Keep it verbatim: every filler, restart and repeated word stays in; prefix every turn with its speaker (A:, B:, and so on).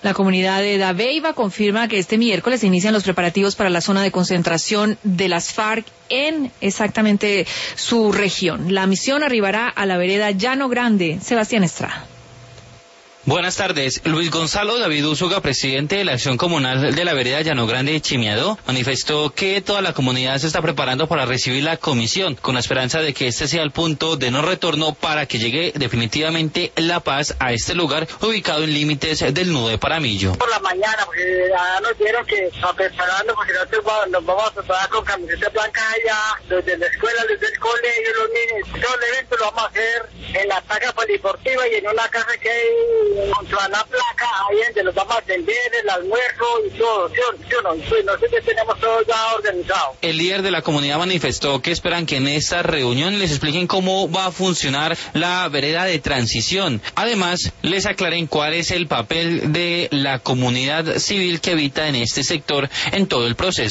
A: La comunidad de Dabeiba confirma que este miércoles se inician los preparativos para la zona de concentración de las FARC en exactamente su región. La misión arribará a la vereda Llano Grande. Sebastián Estrada.
B: Buenas tardes. Luis Gonzalo David Úsuga, presidente de la Acción Comunal de la Vereda Llano Grande de Chimiadó, manifestó que toda la comunidad se está preparando para recibir la comisión, con la esperanza de que este sea el punto de no retorno para que llegue definitivamente la paz a este lugar ubicado en límites del nudo de Paramillo.
C: Por la mañana, porque ya nos dieron que estamos preparando, porque nosotros nos vamos a preparar con camisetas blancas allá, desde la escuela, desde el colegio, los niños. Todo el evento lo vamos a hacer en la plaza polideportiva y en una casa que hay junto a la placa, ahí donde los vamos a atender, el almuerzo y todo, ¿sí o, sí o no? Pues nosotros tenemos todo ya organizado.
B: El líder de la comunidad manifestó que esperan que en esta reunión les expliquen cómo va a funcionar la vereda de transición. Además, les aclaren cuál es el papel de la comunidad civil que habita en este sector en todo el proceso.